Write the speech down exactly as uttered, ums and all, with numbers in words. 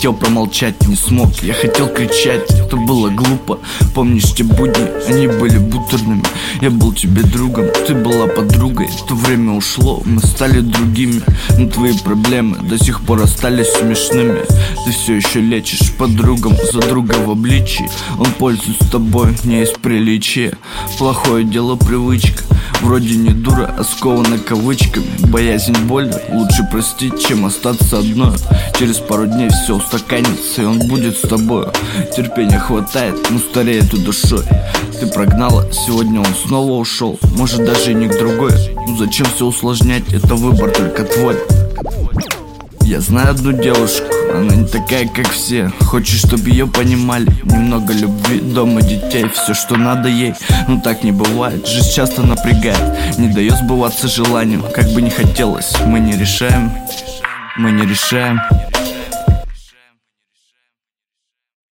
хотел промолчать, не смог. Я хотел кричать, это было глупо. Помнишь те будни, они были бутерными. Я был тебе другом, ты была подругой. То время ушло, мы стали другими. Но твои проблемы до сих пор остались смешными. Ты все еще лечишь подругам за друга в обличии. Он пользуется тобой не из приличия. Плохое дело привычка. Вроде не дура, а скована кавычками. Боязнь боли, лучше простить, чем остаться одной. Через пару дней все устаканится, и он будет с тобой. Терпения хватает, но стареет и душой. Ты прогнала, сегодня он снова ушел. Может даже и не к другой. Ну зачем все усложнять, это выбор только твой. Я знаю одну девушку, она не такая, как все. Хочет, чтобы ее понимали. Немного любви, дома, детей, все, что надо ей. Но так не бывает, жизнь часто напрягает. Не дает сбываться желанию, как бы не хотелось. Мы не решаем, мы не решаем